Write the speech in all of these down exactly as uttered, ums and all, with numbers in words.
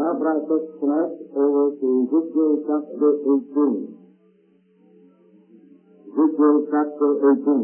now bring us tonight over to Ezekiel chapter eighteen. Ezekiel chapter eighteen.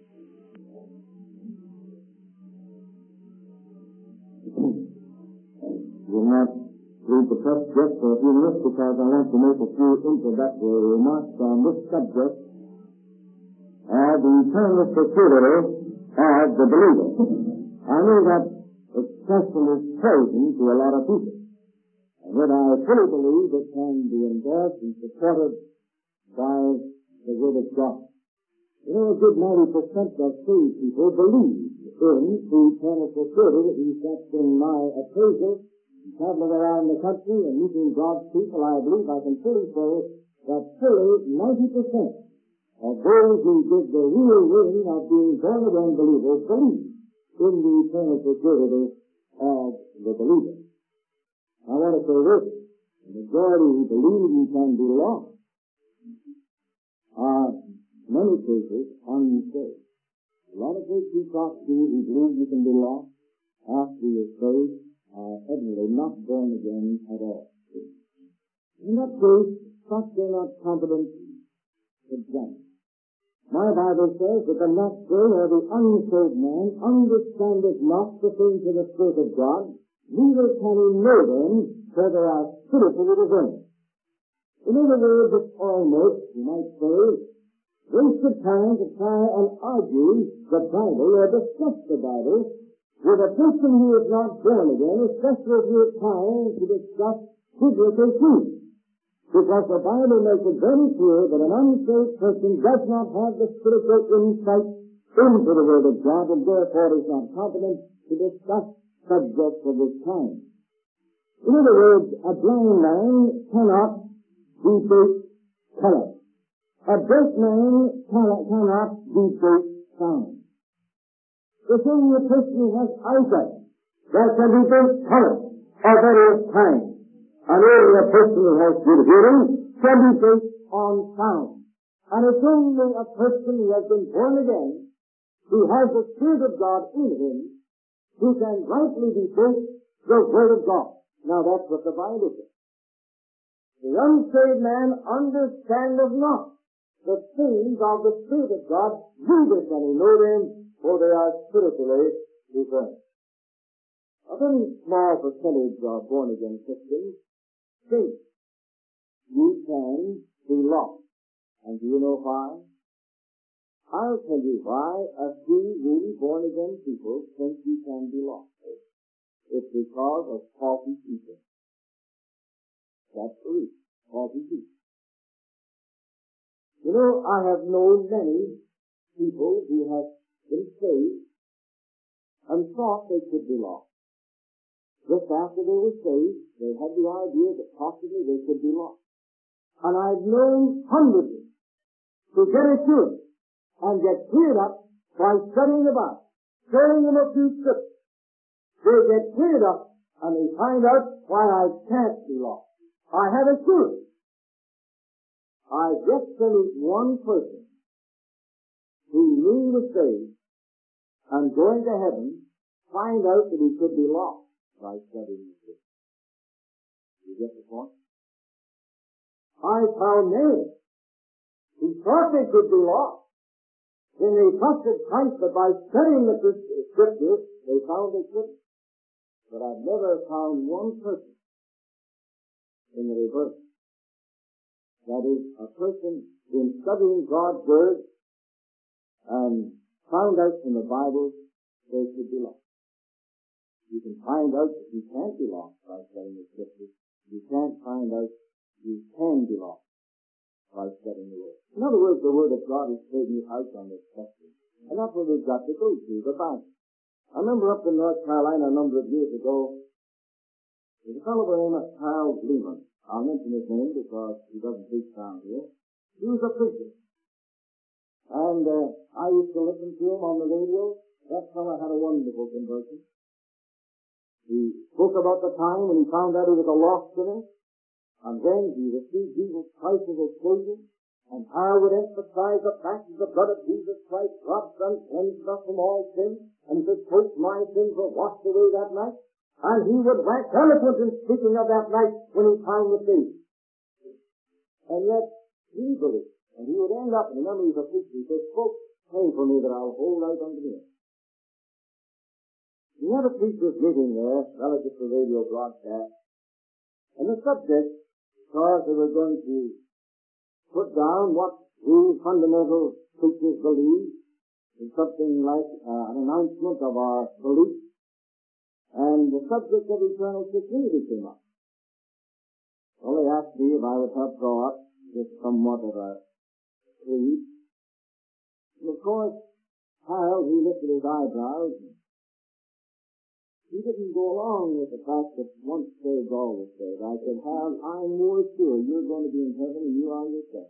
We'll not read the text just for a few minutes because I want to make a few introductory remarks on this subject of the eternal security of the believer. I know that expression is chosen to a lot of people, and yet I fully believe it can be endorsed and supported by the Word of God. You know, a good ninety percent of saved people believe in the eternal security. At least that's in my appraisal. Traveling around the country and meeting God's people, I believe I can fully say that fully ninety percent of those who give the real ring of being born again believers believe in the eternal security of the believer. I want to say this: the majority who believe you can be lost are, in many cases, unsaved. A lot of folks you talk to who believe you can be lost after you're saved are evidently not born again at all. In that case, such are not competent to judge. My Bible says that the natural or the unsaved man understandeth not the things of the Spirit of God, neither can he know them, for they are spiritually discerned. In other words, it's almost, you might say, waste of time to try and argue the Bible or discuss the Bible with a person who is not born again, especially if you're trying to discuss biblical truth. Because the Bible makes it very clear that an unsaved person does not have the spiritual insight into the Word of God, and therefore is not competent to discuss subjects of this kind. In other words, a blind man cannot debate color. A deaf man cannot debate sound. If only a person who has eyesight, there can be both color of various kinds. And only a person who has good hearing can be based on sound. And it's only a person who has been born again, who has the Spirit of God in him, who can rightly debate the Word of God. Now that's what the Bible says. The unsaved man understandeth not the things of the Spirit of God, neither can he know them, for they are spiritually discerned. A very small percentage of born-again Christians think you can be lost. And do you know why? I'll tell you why a few really born-again people think you can be lost. It's because of faulty teaching. That's the reason. Faulty teaching. You know, I have known many people who have been saved and thought they could be lost. Just after they were saved, they had the idea that possibly they could be lost. And I've known hundreds who get assured and get cleared up by studying the Bible, showing them a few scriptures. They get cleared up and they find out why I can't be lost. I have assurance. I've yet to meet one person who knew he was saved and going to heaven find out that he could be lost by studying the Scripture. You get the point? I found many who thought they could be lost when they trusted Christ, but by studying the Scriptures, they found they couldn't. But I've never found one person in the reverse. That is, a person in studying God's Word and found out from the Bible they could be lost. You can find out that you can't be lost by studying the Scriptures. You can't find out you can be lost by studying the Word. In other words, the Word of God is taking you out on this question. And that's what we've got to go through, the Bible. I remember up in North Carolina a number of years ago, there's a fellow by the name of Charles Lehman. I'll mention his name because he doesn't preach down here. He was a preacher. And uh, I used to listen to him on the radio. That fellow had a wonderful conversion. He spoke about the time when he found out he was a lost sinner, and then he received Jesus Christ as his Savior, and how would emphasize the fact that the blood of Jesus Christ drops and cleansed us from all sin, and he said, "Folks, my sins were washed away that night." And he would wax eloquent in speaking of that night when he climbed the tree. And yet, he believed. And he would end up, and remember he's a preacher, he said, folks, pray for me that I'll hold out unto the end. We had a preacher's meeting there, relative to radio broadcast, and the subject, because they were going to put down what we fundamental preachers believe, is something like uh, an announcement of our belief, and the subject of eternal security came up. Well, they asked me if I would help draw up just somewhat of a creed. And of course, Harold, he lifted his eyebrows, and he didn't go along with the fact that once saved, always saved. I said, Harold, I'm more sure you're going to be in heaven than you are yourself.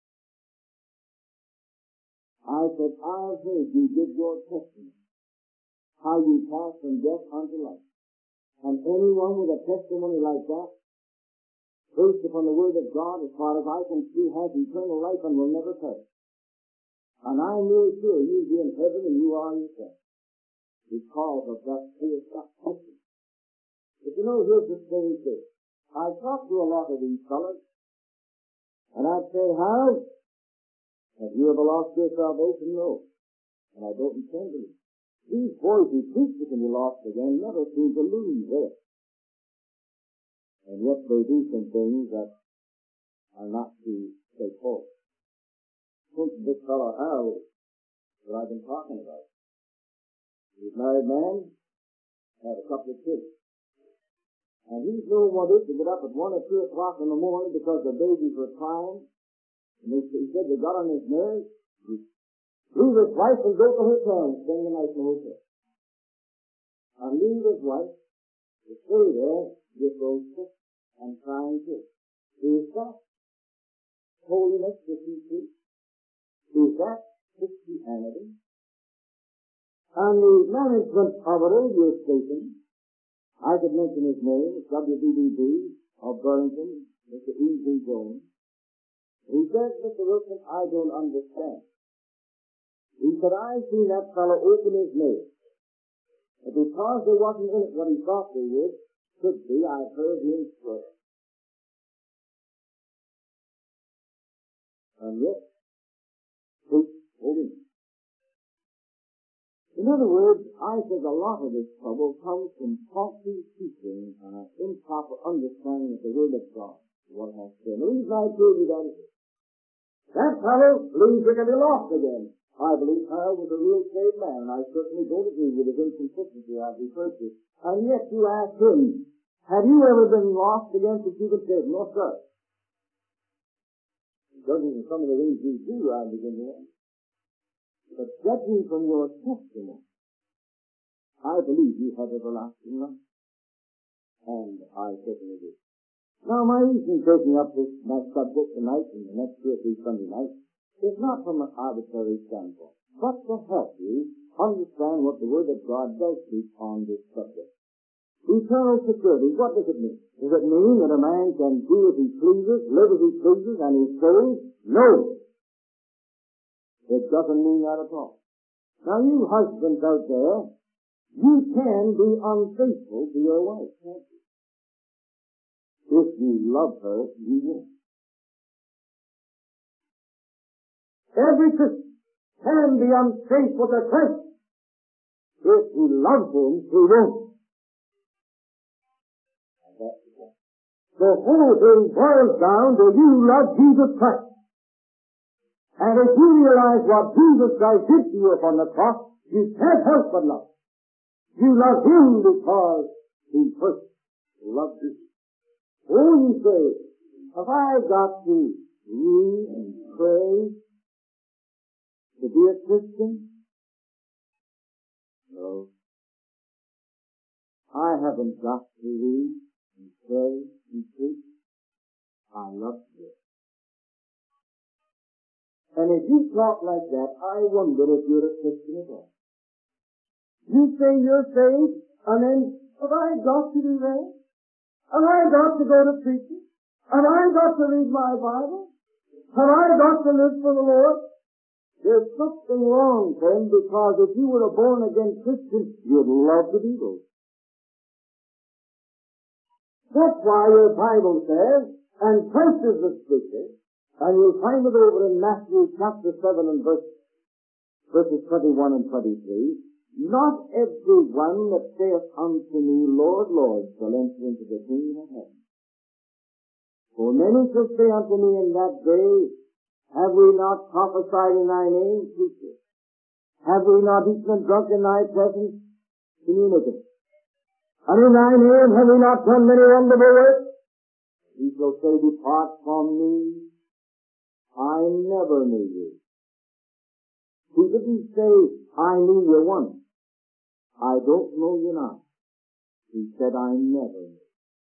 I said, I've heard you give your testimony, how you passed from death unto life. And anyone with a testimony like that, based upon the Word of God, as far as I can see, has eternal life and will never perish. And I'm really sure you'll be in heaven and you are yourself, because of that clear testimony. But you know, here's the strange thing. I talked to a lot of these fellows, and I'd say, Harold, have you ever lost your salvation? No. And I don't intend to. These boys who preach it can be lost again never seem to lose it. And yet they do some things that are not too straightforward. Since this fellow Harold, that I've been talking about, he's a married man, had a couple of kids. And he's known what it is to get up at one or two o'clock in the morning because the babies were crying. And he, he said they got on his nerves, he leave his wife and go to the hotel and spend the night in the hotel. And leave his wife to stay there with those sick and crying kids. Is that holiness that he preached? Is that Christianity? And the management of a radio station, I could mention his name, it's W B D B of Burlington, Mister E Z Jones. He says, Mister Wilson, I don't understand. He said, I've seen that fellow open his mail. But because they wasn't in it what he thought they would, should be, I've heard him swear. And yet, preach holiness. In other words, I think a lot of this trouble comes from faulty teaching and an improper understanding of the Word of God. What has been. The reason I told you that is that fellow believes we're going to be lost again. I believe Harold was a real saved man, and I certainly don't agree with his inconsistency I've referred to. And yet you ask him, have you ever been lost again since you've been saved? No, sir. Judging from some of the things you do, I begin to wonder. But judging from your testimony, I believe you have everlasting life. And I certainly do. Now, my reason for taking up this next subject tonight and the next two or three Sunday nights is not from an arbitrary standpoint, but to help you understand what the Word of God does speak on this subject. Eternal security, what does it mean? Does it mean that a man can do as he pleases, live as he pleases, and he's saved? No. It doesn't mean that at all. Now, you husbands out there, you can be unfaithful to your wife, can't you? If you love her, you won't. Every Christian can be unfaithful to Christ. If he loves him, he won't. The whole thing boils down to you love Jesus Christ. And if you realize what Jesus Christ did to you upon the cross, you can't help but love. You love him because he first loved you. Oh, you say, have I got to read and pray to be a Christian? No. I haven't got to read and pray and preach. I love you. And if you talk like that, I wonder if you're a Christian at all. You say you're saved, and then, have I got to do that? Have I got to go to preaching? Have I got to read my Bible? Have I got to live for the Lord? There's something wrong, friend, because if you were a born-again Christian, you'd love to do those. That's why your Bible says, and traces the Scripture, and you'll find it over in Matthew chapter seven and verse, verses twenty-one and twenty-three, not every one that saith unto me, Lord, Lord, shall enter into the kingdom of heaven. For many shall say unto me in that day, have we not prophesied in thy name, preacher? Have we not eaten and drunk in thy presence, communicant? And in thy name have we not done many wonderful works? He shall say, depart from me, I never knew you. He didn't say, I knew you once. I don't know you now. He said, I never knew.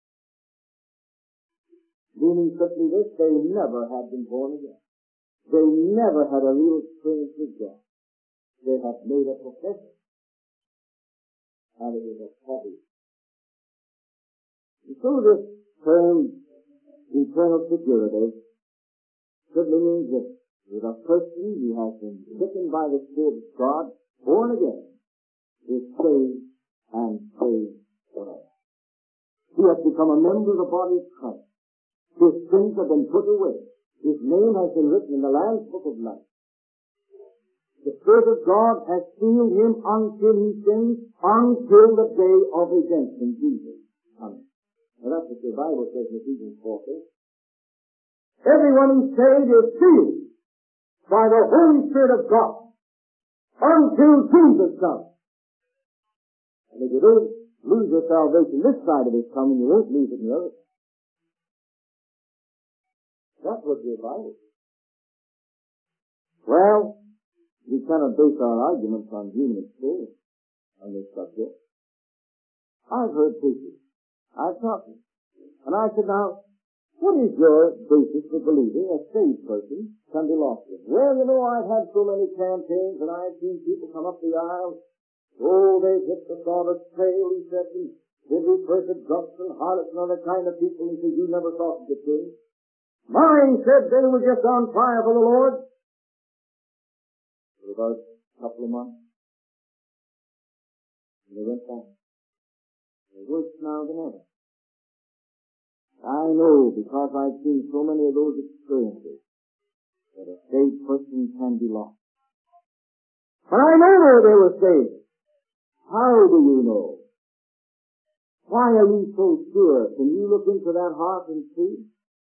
Meaning simply this, they never had been born again. They never had a real experience with God. They had made a profession. And it was a hobby. And so this term, eternal security, simply means that with a person who has been quickened by the Spirit of God, born again, is saved and saved forever. He has become a member of the body of Christ. His sins have been put away. His name has been written in the Lamb's Book of Life. The Spirit of God has sealed him until he sins, until the day of redemption, Jesus comes. Now that's what the Bible says in Ephesians four. Everyone who's saved is sealed by the Holy Spirit of God until Jesus comes. And if you don't lose your salvation this side of his coming, you won't lose it in the other. That's what your Bible says. Well, we cannot base our arguments on human experience on this subject. I've heard preachers. I've talked to them. And I said, now, what is your basis for believing a saved person can be lost in? Well, you know, I've had so many campaigns and I've seen people come up the aisle. Oh, they've hit the sawdust trail, he said, and they've referred drunks and harlots and other kind of people. He said, you never thought of the king. Mine said they were just on fire for the Lord. For about a couple of months. And they went back. They're worse now than ever. I know, because I've seen so many of those experiences, that a saved person can be lost. But I know they were saved. How do you know? Why are you so sure? Can you look into that heart and see?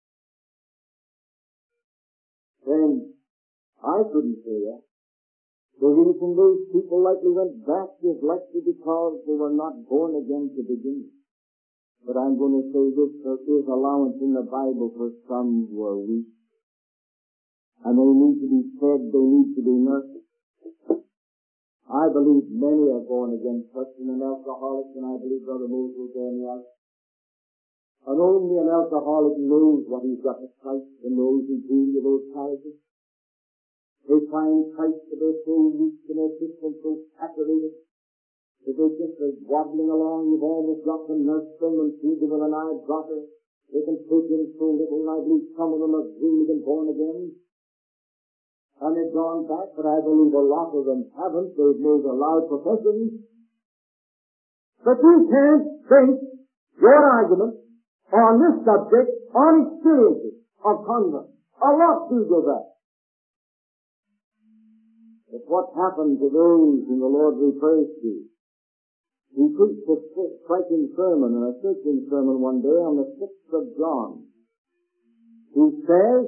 Then, I couldn't say that. The reason those people likely went back is likely because they were not born again to begin with. But I'm going to say this, there is allowance in the Bible for some who are weak. And they need to be fed, they need to be nursed. I believe many are born again, Christian and alcoholics, and I believe Brother Moses will say any else. And only an alcoholic knows what he's got to Christ and knows he's doing to those palaces. They find Christ to be so weak and their system so saturated that they're just as waddling along, you've almost got to nurse them and feed them with an eye dropping. They can take in so little, and I believe some of them have really been born again. And they've gone back, but I believe a lot of them haven't. They've made a loud profession. But you can't base your argument on this subject on experiences of convert. A lot do go back. But what happened to those whom the Lord refers to? He preached a striking sermon, and a searching sermon one day on the sixth of John. He says,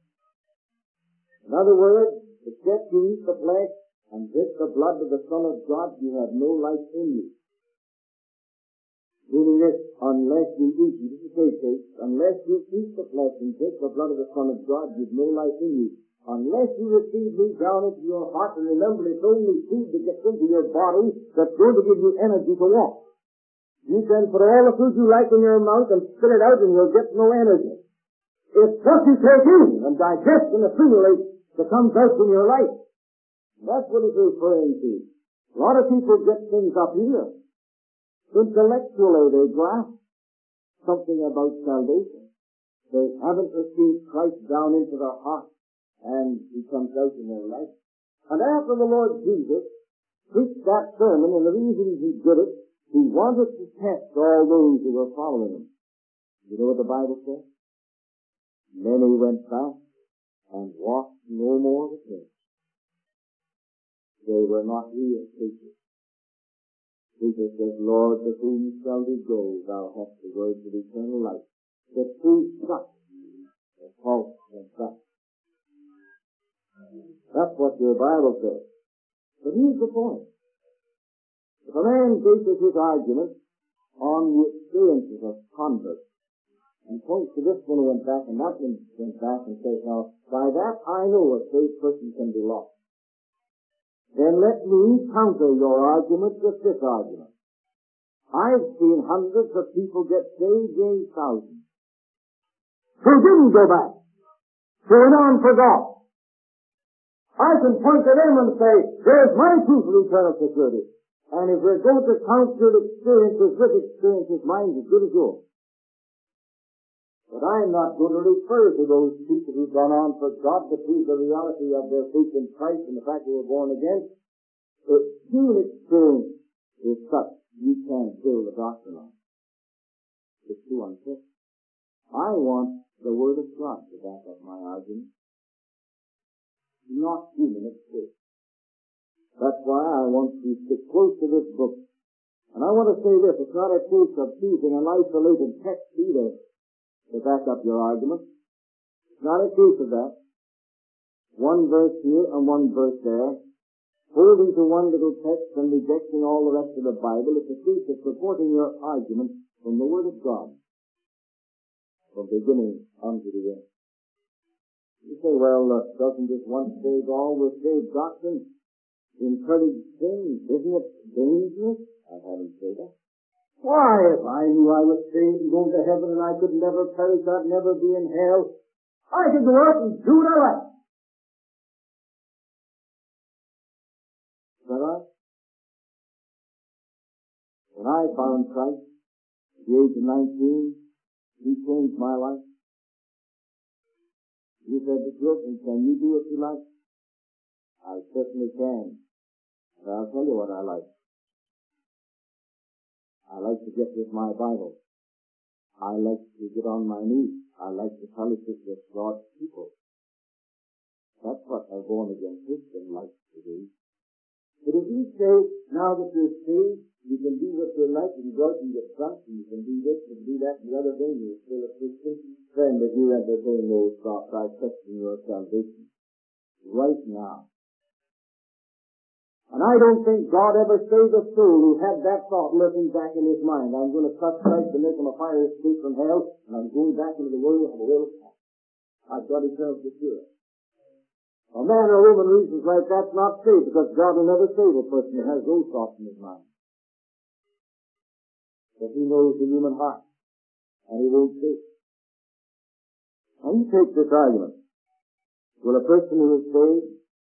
in other words, except you eat the flesh and drink the blood of the Son of God, you have no life in you. Meaning this, unless you eat, this is a case, unless you eat the flesh and drink the blood of the Son of God, you have no life in you. Unless you receive me down into your heart, and remember it's only food that gets into your body that's going to give you energy to walk. You can put all the food you like in your mouth and spit it out and you'll get no energy. It's what you take in and digest and assimilate that comes out in your life. That's what it's referring to. A lot of people get things up here. Intellectually they grasp something about salvation. They haven't received Christ down into their heart. And he comes out in their life. And after the Lord Jesus preached that sermon, and the reason he did it, he wanted to test all those who were following him. You know what the Bible says? Many went back and walked no more with him. They were not real preachers. Jesus says, Lord, to whom shall we go? Thou hast the words of eternal life. The true shut, the false and shut. That's what your Bible says. But here's the point. If a man bases his argument on the experiences of converts and points to this one who went back and that one went back and says, now, by that I know a saved person can be lost, then let me counter your argument with this argument. I've seen hundreds of people get saved, in thousands, who didn't go back, who went on for God. I can point to them and say, there's my proof of eternal security. And if we're going to count your experiences with experiences, mine's as good as yours. But I'm not going to refer to those people who've gone on for God to prove the reality of their faith in Christ and the fact they were born again. The human experience is such you can't build a doctrine on. It's too unfit. I want the Word of God to back up my argument, not human experience. That's why I want to stick close to this book. And I want to say this, it's not a case of choosing an isolated text either to back up your argument. It's not a case of that. One verse here and one verse there, holding to one little text and rejecting all the rest of the Bible. It's a case of supporting your argument from the Word of God, from beginning unto the end. You say, well, uh, doesn't this once saved, always saved doctrine encourage sin? Isn't it dangerous? I haven't said that. Why, if I knew I was saved and going to heaven and I could never perish, I'd never be in hell, I could go out and do what I like. Is that right? When I found Christ at the age of nineteen, he changed my life. He said to children, can you do what you like? I certainly can. But I'll tell you what I like. I like to get with my Bible. I like to get on my knees. I like to fellowship with God's people. That's what a born-again Christian likes to do. But if you say, now that you're saved, you can do what you like, you can go out and get drunk, and you can do this, and do that, and the other thing, you're still a Christian. Friend, if you entertain those thoughts, I question your salvation right now. And I don't think God ever saved a soul who had that thought lurking back in his mind. I'm going to trust Christ to make him a fire escape from hell, and I'm going back into the world of a will of God. I've got eternal security. A man or woman reasons like that's not saved, because God will never save a person who has those thoughts in his mind. But he knows the human heart, and he won't save. Now you take this argument. Will a person who is saved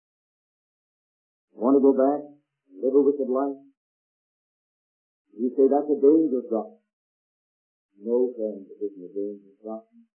want to go back and live a wicked life? You say that's a dangerous doctrine. No, friend, it isn't a dangerous doctrine.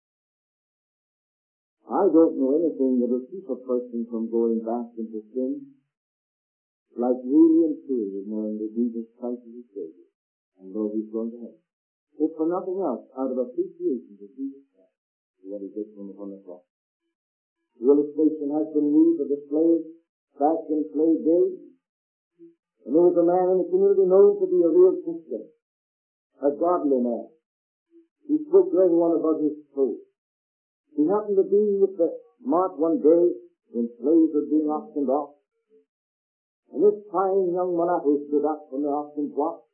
I don't know anything that will keep a person from going back into sin like really and truly knowing that Jesus Christ is his Savior and know he's going to heaven. If for nothing else, out of appreciation to Jesus Christ, what he did for him upon the cross. The illustration has been used of the slave back in slave days. And there was a man in the community known to be a real Christian, a godly man. He spoke to everyone about his faith. He happened to be with the mart one day when slaves were being auctioned off. And this fine young mulatto stood up from the auction block.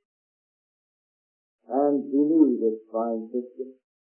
And he knew this fine Christian.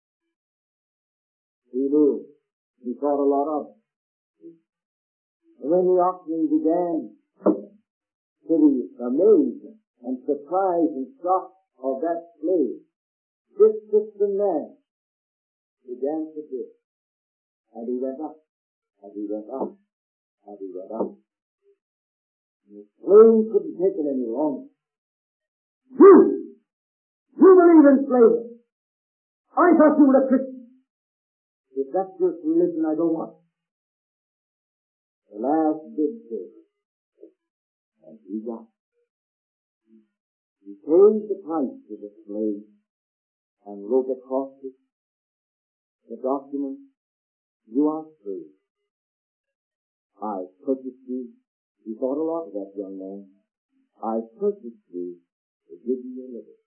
He knew. He thought a lot of it. And when the auction began, to the amazement and surprise and shock of that slave, this Christian man began to bid. And he went up, and he went up, and he went up. And the slave couldn't take it any longer. You! You believe in slavery! I thought you were a Christian. If that's your religion, I don't want it. The last bid came, and he got it. He paid the price for the slave, and wrote across it the document, "You are free. I purchased you." He thought a lot of that young man. "I purchased you to give you your liberty."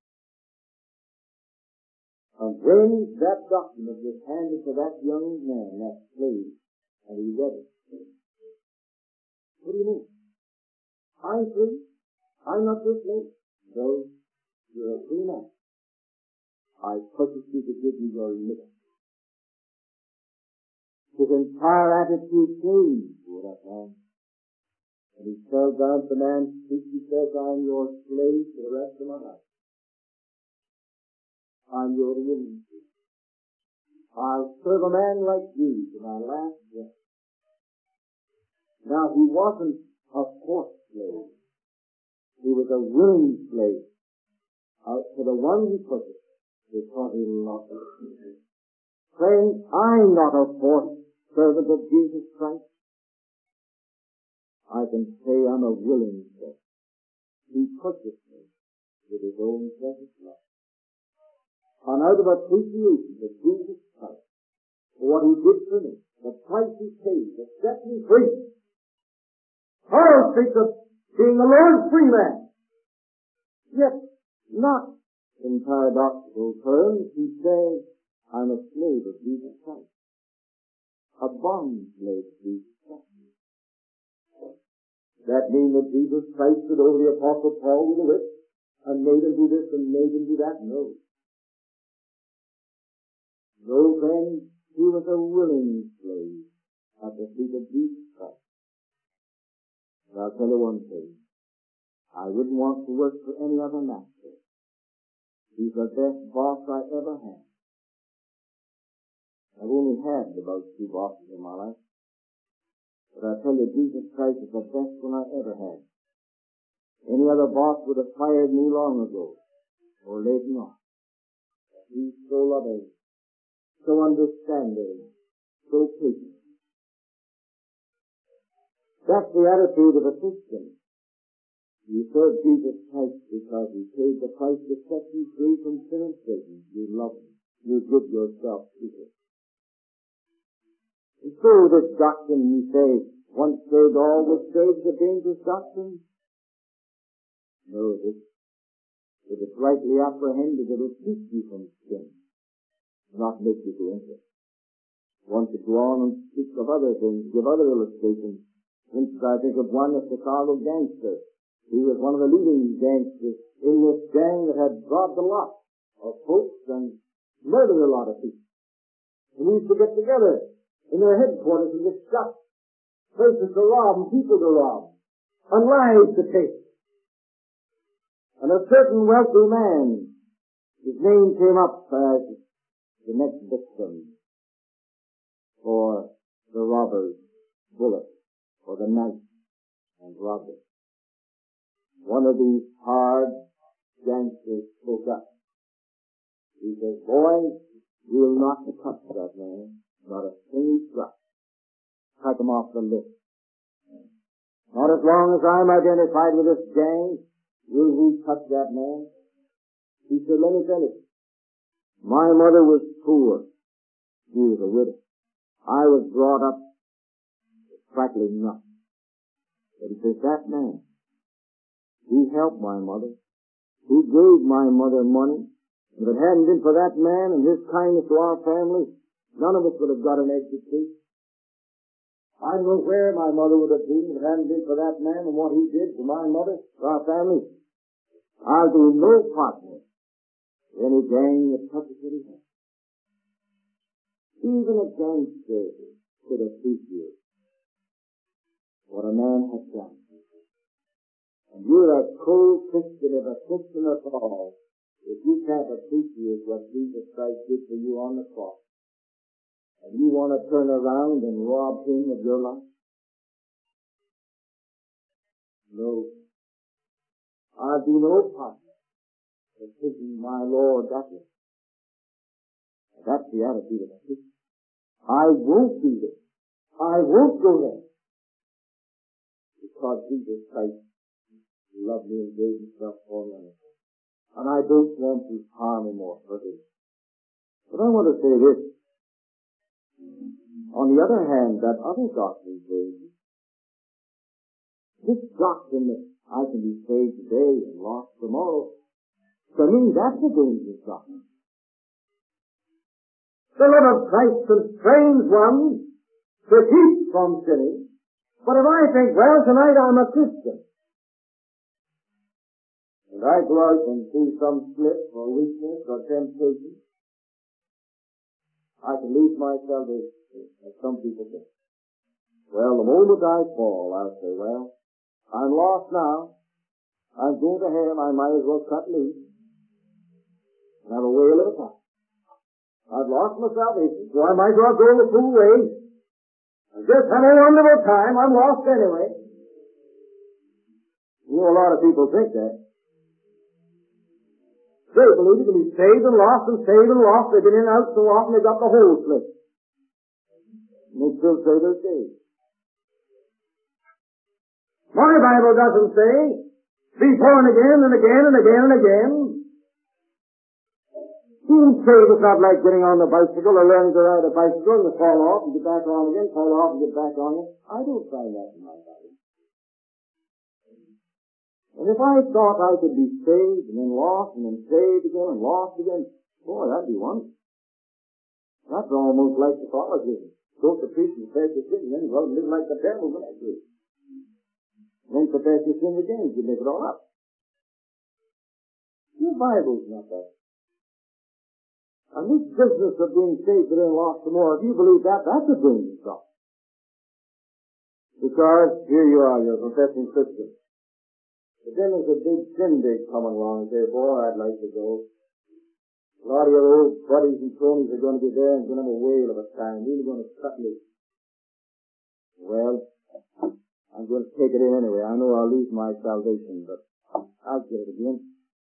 And when that document was handed to that young man, that slave, and he read it, "What do you mean? I'm free. I'm not your slave." "No, you're a free man. I purchased you to give you your liberty." His entire attitude changed toward that man. And he tells down the man's feet, he says, "I'm your slave for the rest of my life. I'm your willing slave. I'll serve a man like you to my last breath." Now, he wasn't a forced slave. He was a willing slave. Uh, for the one he purchased, because he loved him. Friends, I'm not a forced servant of Jesus Christ. I can say I'm a willing servant. He purchased me with his own precious blood. And out of appreciation of Jesus Christ, for what he did for me, the price he paid to set me free. Paul speaks of being the Lord's free man. Yet, not in paradoxical terms, he says, "I'm a slave of Jesus Christ. A bond slave of Jesus Christ." That mean that Jesus Christ stood over the Apostle Paul with a whip and made him do this and made him do that? No. No, friends, he was a willing slave at the feet of Jesus Christ. But I'll tell you one thing. I wouldn't want to work for any other master. He's the best boss I ever had. I've only had about two bosses in my life. But I tell you, Jesus Christ is the best one I ever had. Any other boss would have fired me long ago, or laid me off. He's so loving, so understanding, so patient. That's the attitude of a Christian. You serve Jesus Christ because he paid the price to set you free from sin and Satan. You love him. You give yourself to him. And so this doctrine, you say, once saved, always saved, is a dangerous doctrine. No, it isn't. If it's rightly apprehended, it will keep you from sin, not make you go into it. Want to go on and speak of other things, give other illustrations. For instance, I think of one, a Chicago gangster. He was one of the leading gangsters in this gang that had robbed a lot of folks and murdered a lot of people. And we used to get together in their headquarters and discuss places to rob and people to rob and lives to take. And a certain wealthy man, his name came up as the next victim for the robber's bullet, or the knife and robbery. One of these hard gangsters spoke up. He says, "Boys, we'll not touch that man, not a single drop. Cut him off the list. Not as long as I'm identified with this gang, will we touch that man?" He said, "Let me tell you, my mother was poor. She was a widow. I was brought up with practically nothing." But he says, "That man, he helped my mother. He gave my mother money. If it hadn't been for that man and his kindness to our family, none of us would have got an education. I don't know where my mother would have been if it hadn't been for that man and what he did for my mother, for our family. I'll be no partner in any gang that touches what he has." Even a gangster could appreciate what a man has done. And you're a cold Christian, if a Christian at all, if you can't appreciate what Jesus Christ did for you on the cross, and you want to turn around and rob him of your life? No. I'll be no partner in taking my Lord that way. And that's the attitude of a Christian. I won't do this. I won't go there. Because Jesus Christ loved me and gave himself for me. And I don't want to harm him or hurt him. But I want to say this. On the other hand, that other doctrine says, this doctrine that I can be saved today and lost tomorrow, to me, that's a dangerous doctrine. The love of Christ constrains one to keep from sinning. But if I think, well, tonight I'm a Christian, and I go out and see some slip or weakness or temptation, I can lose my salvation, as some people think. Well, the moment I fall, I'll say, well, I'm lost now. I'm going to hell. I might as well cut loose and have a whale of a time. I've lost my salvation, so I might as well go the full way and just have a wonderful time. I'm lost anyway. You know, a lot of people think that. They believe you can be saved and lost and saved and lost. They've been in and out so often they've got the whole slip. And they still say they're saved. My Bible doesn't say, be born again and again and again and again. Being saved is not like getting on the bicycle or learning to ride a bicycle and you fall off and get back on again, fall off and get back on again. I don't find that in my Bible. And if I thought I could be saved and then lost and then saved again and lost again, boy, that'd be wonderful. That's almost like Catholicism. Go to preach and confess your sins and then go and live like the devil when I do. Then confess your sins again, you make it all up. Your Bible's not that. And this business of being saved and then lost tomorrow, if you believe that, that's a dangerous stuff. Because here you are, you're a professing Christian. But then there's a big shindig coming along and say, boy, I'd like to go. A lot of your old buddies and cronies are going to be there and going to have a whale of a time. Really going to cut loose. Well, I'm going to take it in anyway. I know I'll lose my salvation, but I'll get it again.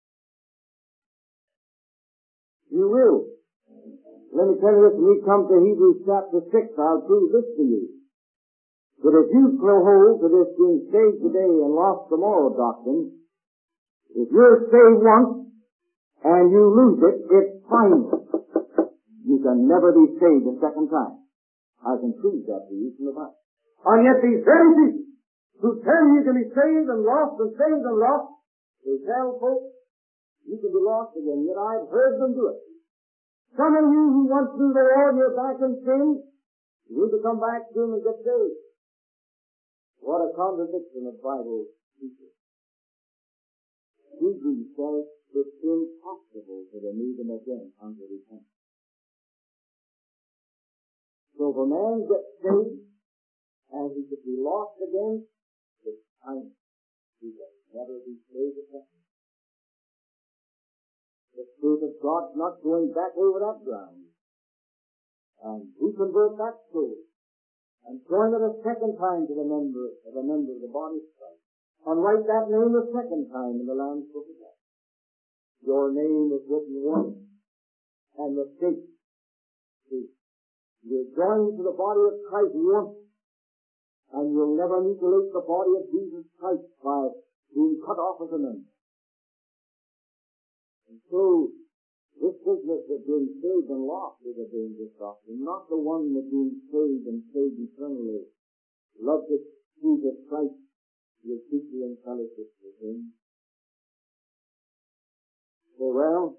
You will. Let me tell you this, when we come to Hebrews chapter six, I'll prove this to you. That if you throw hold to this being saved today and lost tomorrow doctrine, if you're saved once and you lose it, it's final. You can never be saved a second time. I can prove that to you from the Bible. And yet these very people who tell you you can be saved and lost and saved and lost, they tell folks you can be lost again. Yet I've heard them do it. Some of you who once knew the Lord, you're back in sin, you need to come back to Him and get saved. What a contradiction of Bible teaching. Hebrews says it's impossible to renew them again unto repentance. So if a man gets saved and he could be lost again, it's time. He can never be saved again. The Spirit of God's not going back over that ground. And we convert that soul and join it a second time to the member, to the member of the body of Christ. And write that name a second time in the Lamb's Book of Life. Your name is written once, and the state is you're joined to the body of Christ once, and you'll never mutilate the body of Jesus Christ by being cut off as a member. And so, this business of being saved and lost is a dangerous doctrine, not the one that being saved and saved eternally. Love to Jesus Christ, your teacher and fellowship with Him. So, well,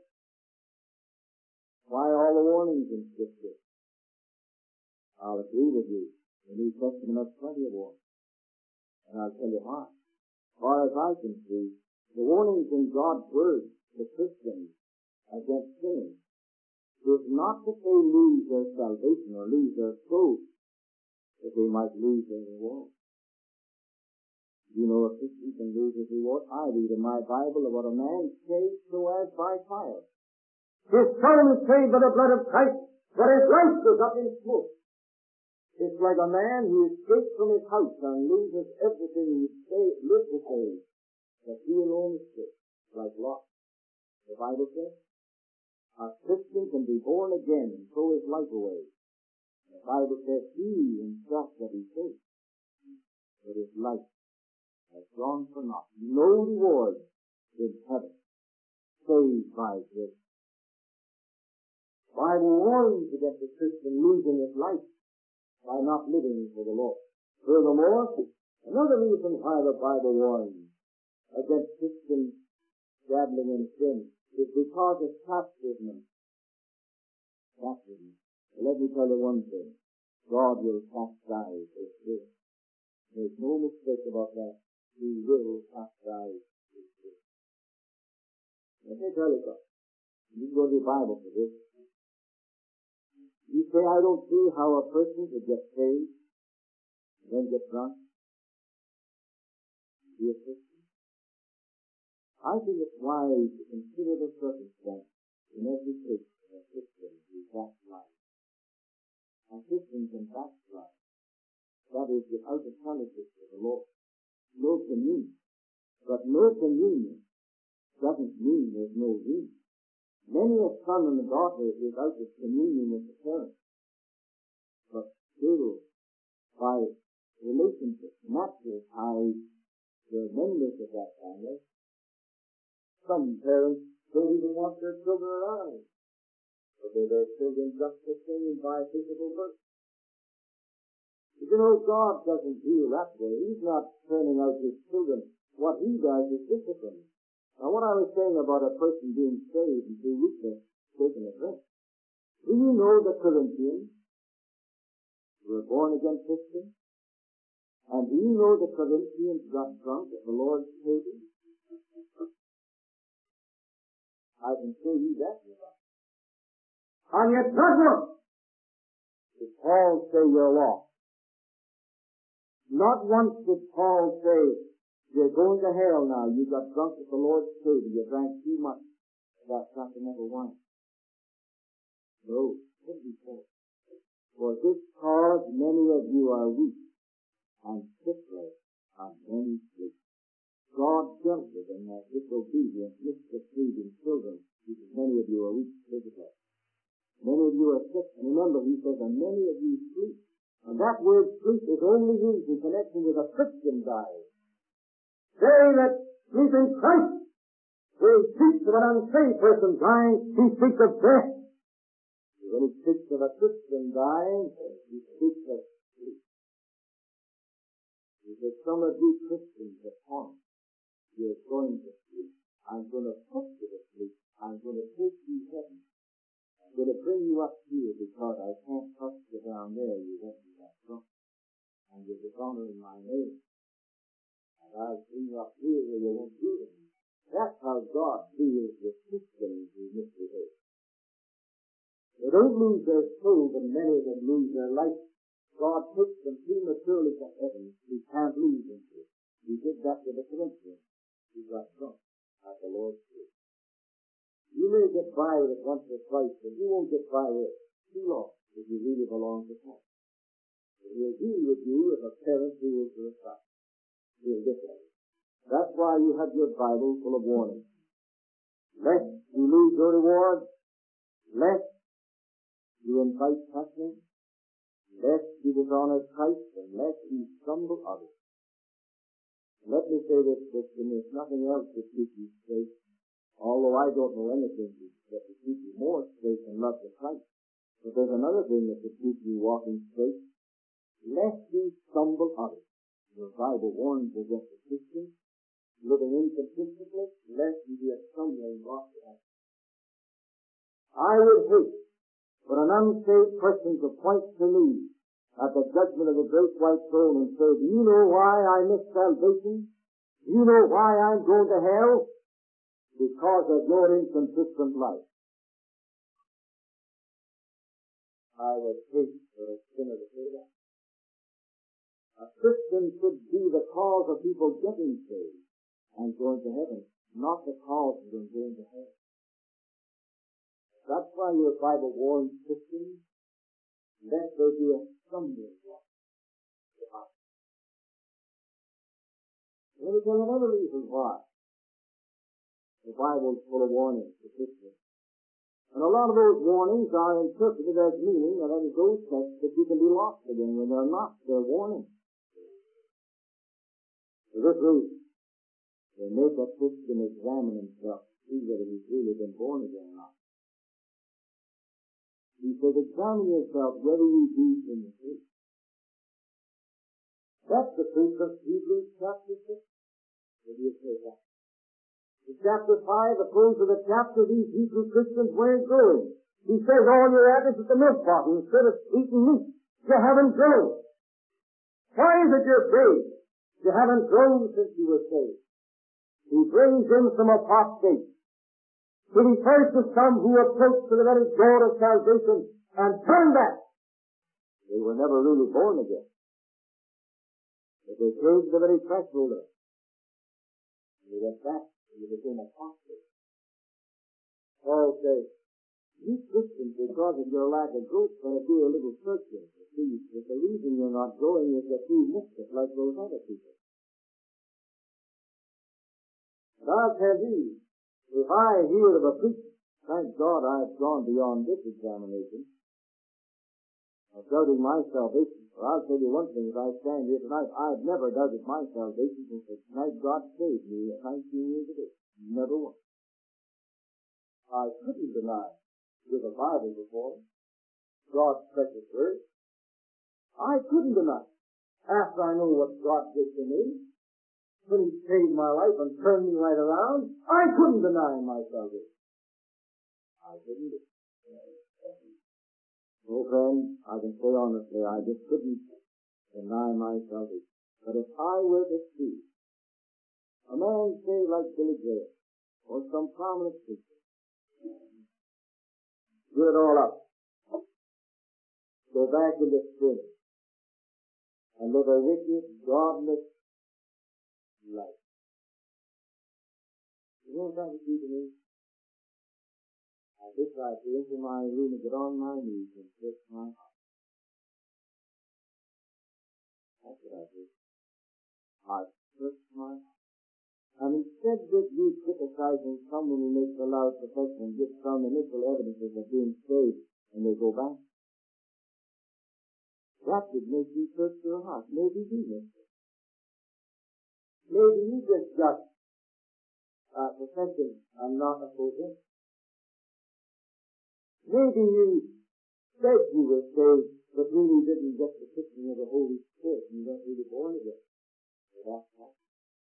why all the warnings in Scripture? I'll agree with you. The New Testament has plenty of warnings. And I'll tell you why. As far as I can see, the warnings in God's Word to Christians against sin is not that they lose their salvation or lose their soul, that they might lose their reward. You know, a Christian can lose his reward. I read in my Bible about a man saved so as by fire. His soul is saved by the blood of Christ, but his life goes up in smoke. It's like a man who escapes from his house and loses everything he lived to save, but he alone escapes, like Lot. The Bible says, a Christian can be born again and throw his life away. The Bible says he himself that he saved, but his life has gone for naught. No reward in heaven, saved by grace. By Bible warns against the Christian losing his life by not living for the Lord. Furthermore, another reason why the Bible warns against Christians dabbling in sin is because of chastisement. Chastisement. Let me tell you one thing. God will chastise his sin. There's no mistake about that. He will chastise his sin. Let me tell you something. You can go to the Bible for this. You say, I don't see how a person could get saved and then get drunk. Be a Christian. I think it's wise to consider the circumstance in every case of a Christian who backslides. A Christian can backslide. That is without a fellowship with the Lord. No communion. But no communion doesn't mean there's no union. Many a son and a daughter is without the communion with the parents. But still, by relationship, natural ties, they're members of that family. Some parents don't even want their children around. But they're their children just the same by physical birth. You know, God doesn't deal that way. He's not turning out his children. What he does is discipline. Now, what I was saying about a person being saved and through weakness taking a drink. Do you know the Corinthians were born again Christians? And do you know the Corinthians got drunk at the Lord's table? I can show you that. And yet, not once did Paul say you're lost. Not once did Paul say, you're going to hell now. You got drunk at the Lord's table. You drank too much of that sacramental wine. No, couldn't be Paul. For this cause many of you are weak and sickly and many sleep. God dealt with them as disobedient, misbehaving children, because many of you are weak physically. Many of you are sick. And remember, he says, and many of you sleep. And that word sleep is only used in connection with a Christian dying. They that sleep in Christ, when he speaks of an unsaved person dying, he speaks of death. When he speaks of a Christian dying, he speaks of sleep. He says, some of you Christians at home, you're going to sleep. I'm going to put you to sleep. I'm going to take you heaven. I'm going to bring you up here because I can't touch you down there. You won't be that drunk. And you're dishonoring my name. And I'll bring you up here where you won't do them. That's how God deals with Christians who misbehave. They don't lose their soul, but many of them lose their life. God takes them prematurely to heaven. He can't lose them. He did that with the Corinthians. He got drunk at the Lord's table. You may get by with it once or twice, but you won't get by with it too long if you really belong to Christ. He'll deal with you if a parent deals with a child. He'll get there. That's why you have your Bible full of warnings. Lest you lose your reward, lest you invite passion, lest you dishonor Christ, and lest you stumble others. Let me say this, Christian, there's nothing else to keep you straight, although I don't know anything that will keep you more straight than love to Christ. But there's another thing that will keep you walking straight, lest you stumble others. The Bible warns against the Christian living inconsistently, lest you be a stumbling block to others. I would hate for an unsaved person to point to me at the judgment of the great white throne and say, do you know why I missed salvation? Do you know why I'm going to hell? Because of your inconsistent life. I would hate for a sinner to say that. A Christian should be the cause of people getting saved and going to heaven, not the cause of them going to hell. That's why your Bible warns Christians, lest there be a stumbling block to us. Let me tell you another reason why the Bible is full of warnings to Christians. And a lot of those warnings are interpreted as meaning that in those texts that you can be lost again when they're not. They're warnings. For this reason, they make a Christian examine himself, see whether he's really been born again or not. says, examine yourself whether you be in the truth. That's the truth of Hebrews chapter six. Will you say that? In chapter five, the close of the chapter, these Hebrew Christians weren't growing. He says all you're at is at the milk bottle instead of eating meat. You haven't grown. Why is it you're afraid? You haven't grown since you were saved. He brings in some apostate. He refers to some who approach to the very door of salvation and turn back. They were never really born again. But they came to the very threshold of it. They went back and they became apostate. Paul says, you Christians, because of your lack of growth, better do a little searching to see if the reason you're not growing is that you missed it like those other people. But I'll tell you, if I hear of a preacher, thank God I've gone beyond this examination of doubting my salvation. For I'll tell you one thing, as I stand here tonight, I've never doubted my salvation since the night God saved me at nineteen years of age. Never once. I couldn't deny with a Bible before me, God's precious word. I couldn't deny after I know what God did to me, when He saved my life and turned me right around. I couldn't deny my salvation. I couldn't do it. Oh, friend, I can say honestly, I just couldn't deny my salvation. But if I were to see a man, say, like Billy Graham, or some prominent preacher, give it all up, go back into sin, and live a wicked, godless life, you know what that would do to me? I wish I could enter my room and get on my knees and kiss my heart. That's what I do. I kiss my heart. And instead of you criticizing someone who makes a loud profession and gives some initial evidences of being saved, and they go back, that would make you search your heart. Maybe you missed it. Maybe you just got a profession and not a possession. Maybe you said you were saved, but really didn't get the teaching of the Holy Spirit, and you weren't really born again. So that's what.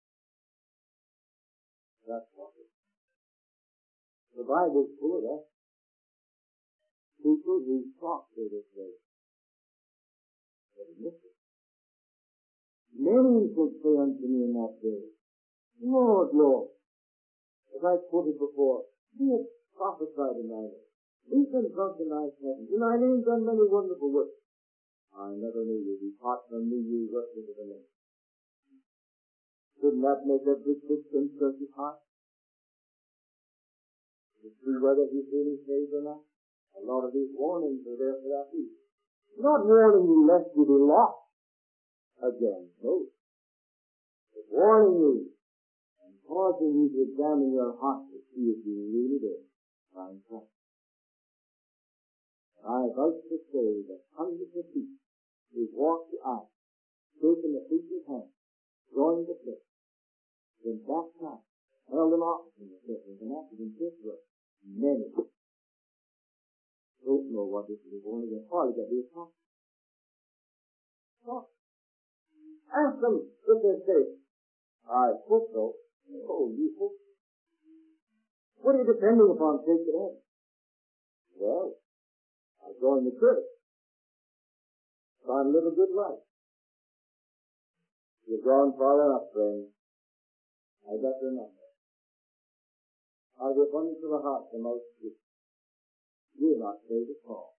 That's what. The Bible's full of that. People who thought they were saved, but they missed it. Many should say unto me in that day, Lord, Lord, as I quoted before, we have prophesied in thy name. We've been drunk in thy presence. In thy name done many wonderful works. I never knew you. Depart from me, you workers of the name. Shouldn't that make every Christian search his heart? To see whether he's really saved or not? A lot of these warnings are there for that reason. Not warning you lest you be lost again, no. But warning you and causing you to examine your heart to see if you really did find Christ. I vouch to say that hundreds of people who walked the aisle, taken the preacher's hand, joined the church, been baptized, held an office in the church, and acted in church work, many don't know what this is born again. Hardly got the apostle. Talk. Ask them what they say. I hope so. Oh, you hope. What are you depending upon to take it in? Well, I joined the church. Trying to live a good life. You've gone far enough, friend. I got your number. Out of the abundance of the heart, the mouth speaks. You're not saved at all.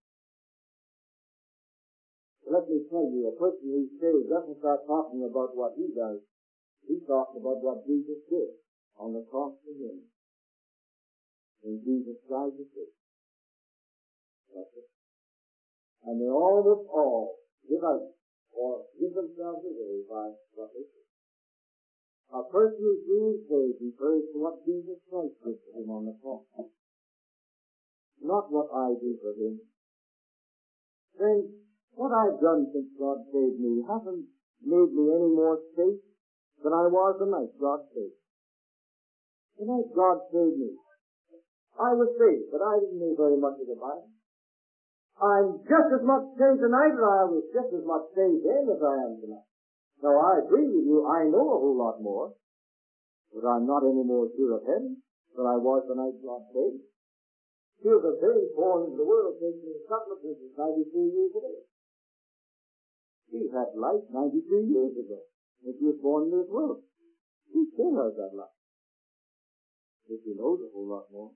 Let me tell you, a person who's saved doesn't start talking about what he does. He talks about what Jesus did on the cross for him. When Jesus died to save. That's it. And they almost all give out or give themselves away by what they say. A person who's being saved refers to what Jesus Christ did for him on the cross. Not what I do for him. Friends, what I've done since God saved me hasn't made me any more safe than I was the night God saved me. The night God saved me, I was saved, but I didn't know very much of the Bible. I'm just as much saved tonight as I was just as much saved then as I am tonight. Now, I agree with you. I know a whole lot more. But I'm not any more sure of heaven than I was when I got saved. Here's a baby born into the world taking a couple of inches, ninety-three years of age. He had life ninety-three years ago when he was born into this world. He still has that life. But he knows a whole lot more.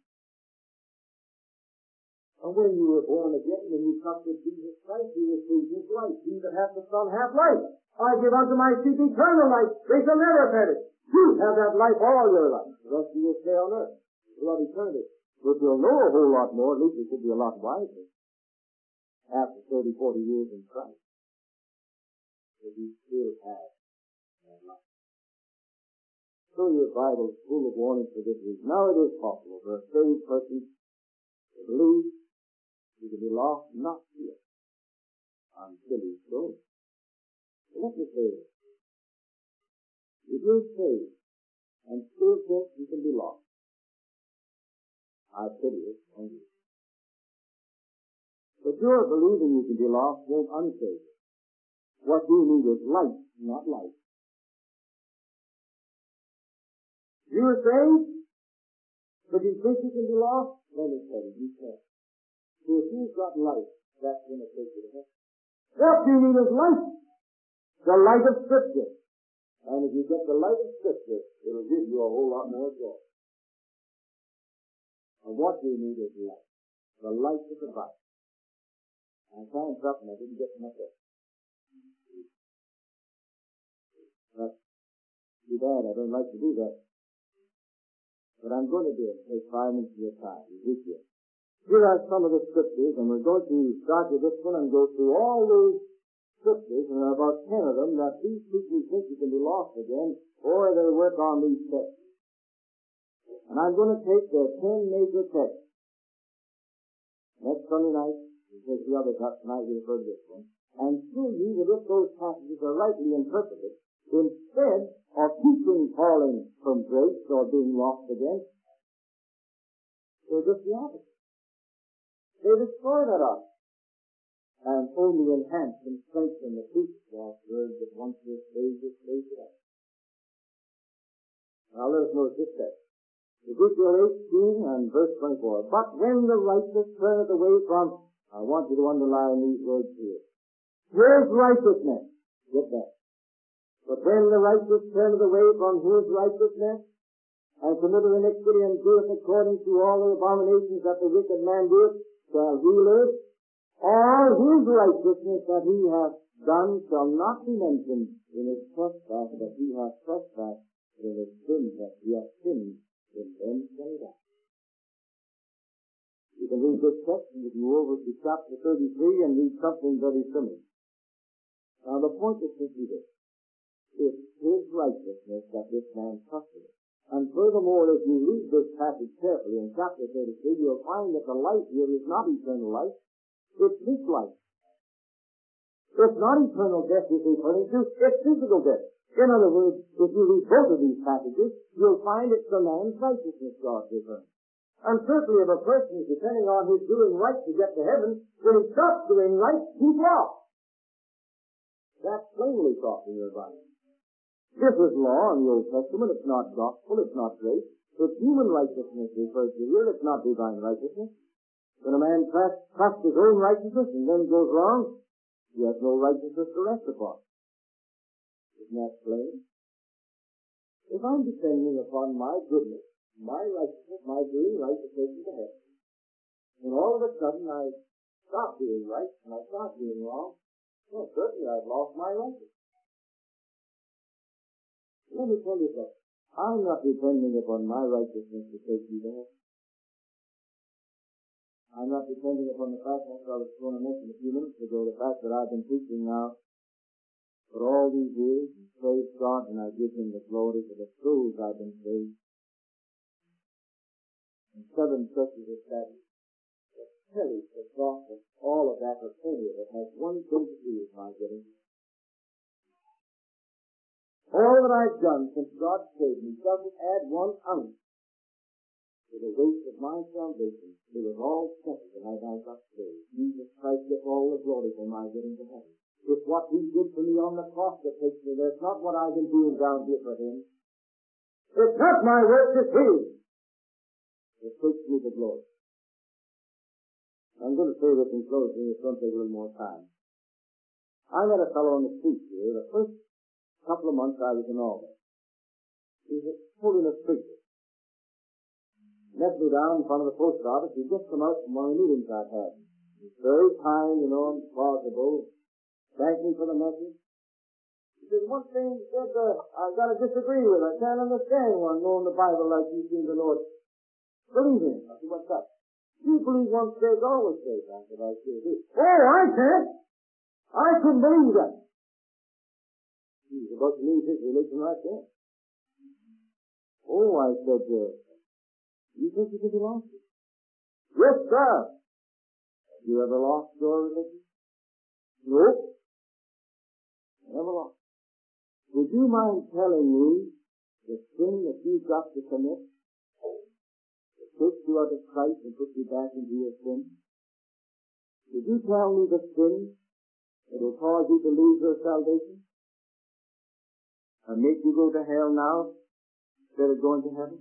And when you were born again, when you trusted Jesus Christ, you received his life. He that hath the Son hath life. I give unto my sheep eternal life. They shall never perish. You have that life all your life. The rest of you will stay on earth throughout eternity. But you'll know a whole lot more. At least you should be a lot wiser after thirty, forty years in Christ. But you still have that life. So your Bible is full of warnings for this reason. Now it is possible for a saved person to believe he can be lost, not here, until he's gone. Let me say this. If you're saved and still think you can be lost, I pity it on you. But your believing you can be lost won't unsave you. What you need is light, not life. You're saved, but you think you can be lost? Let me tell you, you can't. So if you've got life, that's going to take you to heaven. What you need is light. The light of Scripture. And if you get the light of Scripture, it'll give you a whole lot more joy. And what you need is light. The light of the Bible. I time's up and I didn't get much of it. That's too bad. I don't like to do that. But I'm going to do it. Take five minutes of your time. Ezekiel. Here are some of the Scriptures, and we're going to start with this one and go through all those Scriptures, and there are about ten of them that these people think you can be lost again, or they work on these texts. And I'm going to take the ten major texts. Next Sunday night, we'll take the other text tonight, we'll refer to this one, and show you that if those passages are rightly interpreted, instead of teaching falling from grace or being lost again, they're just the opposite. They destroy that us and only enhance and strengthen the truth of God's word that once was saved is saved to us. Now let us notice this text. Ezekiel eighteen and verse twenty-four. But when the righteous turneth away from, I want you to underline these words here. His righteousness. Get that. But when the righteous turneth away from his righteousness, and committeth iniquity and doeth according to all the abominations that the wicked man doeth, shall he live? All his righteousness that he hath done shall not be mentioned in his trespass, but he hath trespassed in his sins that he hath sinned, in them shall he die. You can read this text and you can go over to chapter thirty-three and read something very similar. Now the point is simply this. It's his righteousness that this man trusted in. And furthermore, if you read this passage carefully in chapter thirty-three, you'll find that the life here is not eternal life. It's this life. It's not eternal death he's referring to. It's physical death. In other words, if you read both of these passages, you'll find it's the man's righteousness God's referring. And certainly if a person is depending on his doing right to get to heaven, when he stops doing right, he's lost. That's plainly taught in your Bible. This is law in the Old Testament. It's not gospel. It's not grace. It's human righteousness referred to here. It's not divine righteousness. When a man trusts, trusts his own righteousness and then goes wrong, he has no righteousness to rest upon. Isn't that plain? If I'm depending upon my goodness, my righteousness, my doing right to take me to heaven, and all of a sudden I stop doing right and I start doing wrong, well, certainly I've lost my righteousness. Let me tell you something. I'm not depending upon my righteousness to take me there. I'm not depending upon the fact, as I was going to mention a few minutes ago, the fact that I've been preaching now for all these years, and praise God, and I give Him the glory for the souls I've been saved. And seven churches established. The Kelly, the gospel, all of that, or any of it, has one thing to do with my getting. All that I've done since God saved me doesn't add one ounce to the weight of my salvation. It was all settled when I got saved. Jesus Christ glory for my getting to heaven. It's what He did for me on the cross that takes me there. It's not what I've been doing down here for Him. It's not my work, it's His. It takes me to glory. I'm going to say this in closing. It's going to take a little more time. I met a fellow on the street here. The first couple of months I was in Albany. He was pulling a preacher. Met me down in front of the post office. He'd just come out from one of the meetings I'd had. He was very kind, you know, and plausible. Thanked me for the message. He said, one thing, he said, uh, I've got to disagree with. I can't understand one knowing the Bible like you seem to know it. Believe in it. I said, what's that? You believe once saved, always saved. I said, I sure do. Oh, I can't. I couldn't believe that. He was about to leave his religion right there. Oh, I said, uh, you think you could be lost? Yes, sir. Have you ever lost your religion? No. Never lost. Would you mind telling me the sin that you've got to commit? Take you out of Christ and put you back into your sin? Would you tell me the sin that will cause you to lose your salvation? And make you go to hell now instead of going to heaven?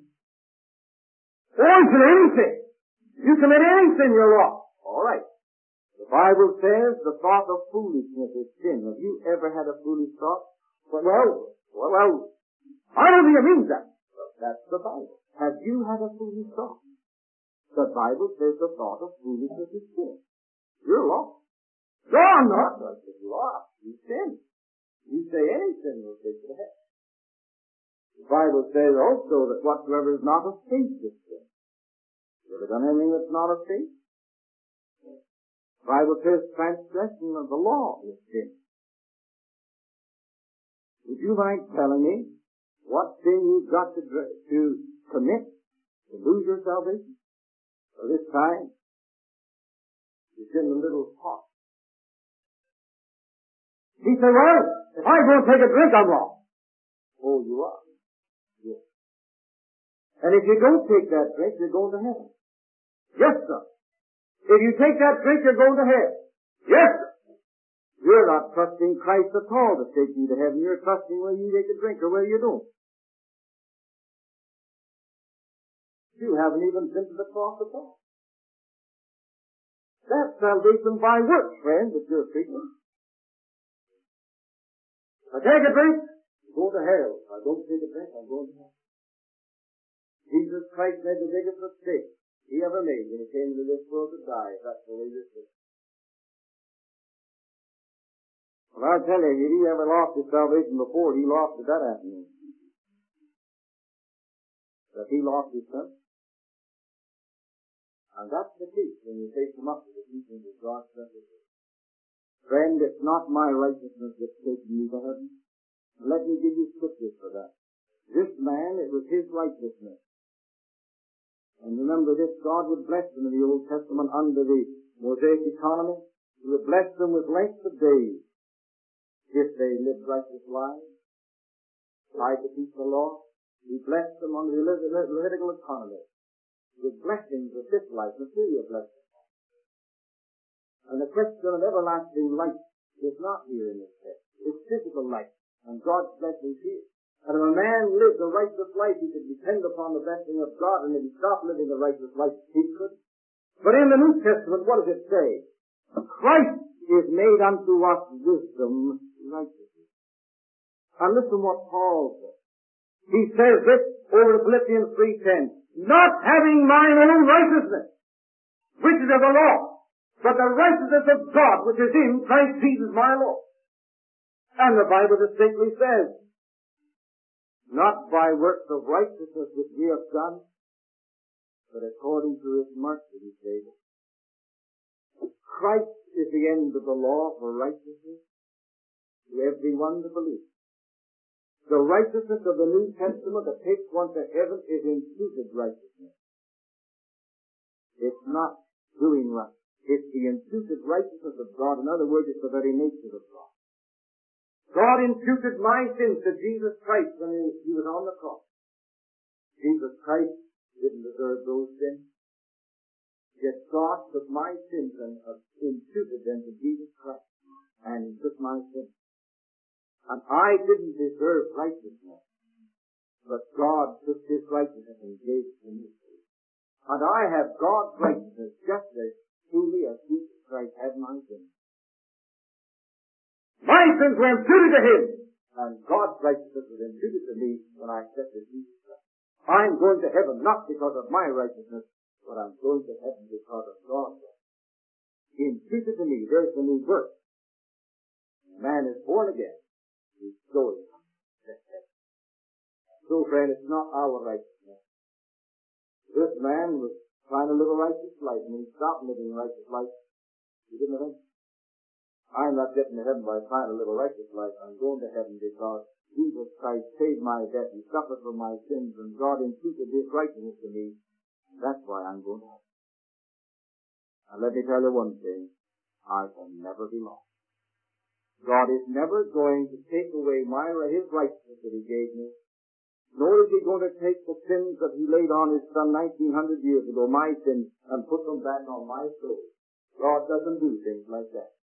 Or is it anything? You commit any sin, you're lost. All right. The Bible says the thought of foolishness is sin. Have you ever had a foolish thought? Well, well, well, well I don't think it means that. That's the Bible. Have you had a foolish thought? The Bible says the thought of foolishness is sin. You're lost. No, I'm not. I said, lost. You sin. You say any sin will take you to hell. The Bible says also that whatsoever is not of faith is sin. You ever done anything that's not of faith? The Bible says transgression of the law is sin. Would you mind telling me what sin you've got to, to commit to lose your salvation? For this time, it's in the little pot. He said, well, if I go and take a drink, I'm wrong. Oh, you are? Yes. And if you don't take that drink, you're going to heaven. Yes, sir. If you take that drink, you're going to hell. Yes, sir. You're not trusting Christ at all to take you to heaven. You're trusting whether you take a drink or whether you don't. You haven't even been to the cross at all. That's salvation by works, friend, that you're preaching. If I take a drink, I go to hell. If I don't take a drink, I'm going to hell. Jesus Christ made the biggest mistake He ever made when He came into this world to die. That's the way this is. Well, I'll tell you, if He ever lost His salvation before, He lost it that afternoon. But He lost His son. And that's the case when you take Him up to the teachings of God's precious word. Friend, it's not my righteousness that's taking you to heaven. Let me give you scriptures for that. This man, it was his righteousness. And remember this, God would bless them in the Old Testament under the Mosaic economy. He would bless them with length of days if they lived righteous lives, tried to keep the law. He blessed them under the Levitical economy with blessings of this life, material blessings. And the question of everlasting life is not here in this text. It's physical life, and God's blessings here. And if a man lived a righteous life, he could depend upon the blessing of God, and if he stopped living a righteous life, he could. But in the New Testament, what does it say? Christ is made unto us wisdom, righteousness. And listen what Paul says. He says this over in Philippians three ten. Not having mine own righteousness, which is of the law, but the righteousness of God, which is in Christ Jesus my Lord. And the Bible distinctly says, not by works of righteousness which we have done, but according to His mercy He saved us. Christ is the end of the law for righteousness to everyone that believes. The righteousness of the New Testament that takes one to heaven is imputed righteousness. It's not doing right. It's the imputed righteousness of God. In other words, it's the very nature of God. God imputed my sins to Jesus Christ when He was on the cross. Jesus Christ didn't deserve those sins. Yet God took my sins and uh, imputed them to Jesus Christ. And He took my sins. And I didn't deserve righteousness. But God took His righteousness and gave it to me. And I have God's righteousness just as truly as Jesus Christ had my sins. My sins were imputed to Him. And God's righteousness was imputed to me when I accepted Jesus Christ. I'm going to heaven not because of my righteousness, but I'm going to heaven because of God's righteousness. He imputed to me, there's the new birth. Man is born again. He's going to heaven. So, friend, it's not our righteousness. This man was trying to live a righteous life, and he stopped living a righteous life. He didn't have heaven. I'm not getting to heaven by trying to live a righteous life. I'm going to heaven because Jesus Christ paid my debt. He suffered for my sins, and God imputed His righteousness to me. That's why I'm going to heaven. And let me tell you one thing. I can never be lost. God is never going to take away my His righteousness that He gave me. Nor is He going to take the sins that He laid on His Son nineteen hundred years ago, my sins, and put them back on my soul. God doesn't do things like that.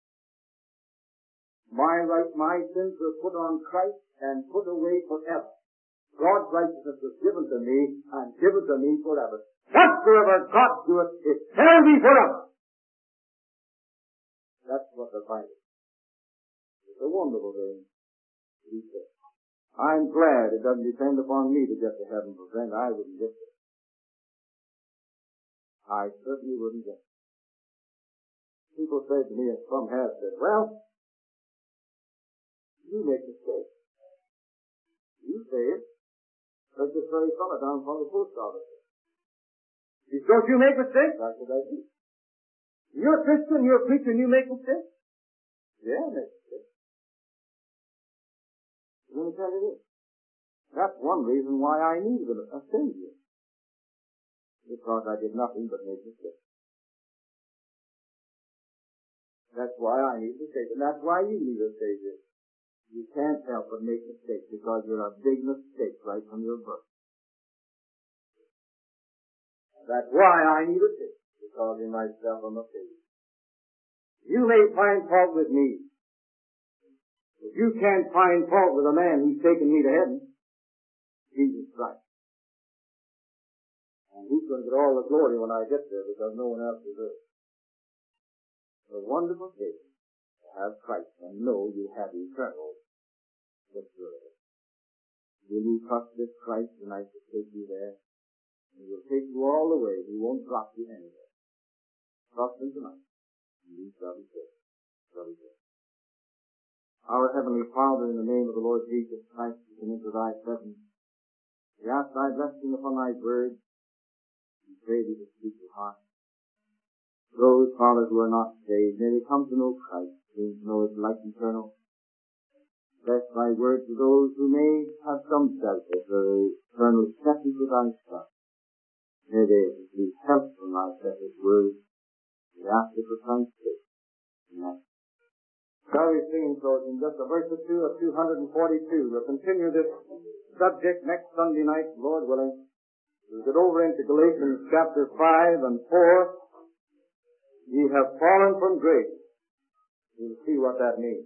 My right, my sins were put on Christ and put away forever. God's righteousness was given to me and given to me forever. Whatsoever God doeth, it shall be forever. That's what the Bible is. It's a wonderful thing. He said. I'm glad it doesn't depend upon me to get to heaven, for friend, I wouldn't get there. I certainly wouldn't get there. People say to me, and some have said, well, you make mistakes. You say it. Like this very fellow down from the post office. He said, don't you make mistakes? I said, I do. You're a Christian, you're a preacher, and you make mistakes? Yeah, I make mistakes. Let me tell you this. That's one reason why I needed a Savior. Because I did nothing but make mistakes. That's why I need a Savior. And that's why you need a Savior. You can't help but make mistakes because you're a big mistake right from your birth. That's why I need a Savior. Because in myself I'm a Savior. You may find fault with me. But you can't find fault with a man who's taken me to heaven. Jesus Christ. And He's going to get all the glory when I get there because no one else deserves it. A wonderful thing to have Christ and know you have eternal security. Will you trust this Christ tonight to take you there? He will take you all the way. He won't drop you anywhere. Trust Him tonight. And you shall be saved. Shall be saved. Our Heavenly Father, in the name of the Lord Jesus Christ, we come into Thy presence. We ask Thy blessing upon Thy word. We pray Thee to speak to heart. Those, Father, who are not saved, may they come to know Christ, to know His life eternal. Bless Thy word to those who may have some doubt of their eternal acceptance with Thy Son. May they receive help from Thy precious word. We ask it for Christ's sake. Amen. Shall we sing in closing just a verse or two of two forty-two? We'll continue this subject next Sunday night, Lord willing. We'll get over into Galatians chapter five and four. Ye have fallen from grace. We'll see what that means.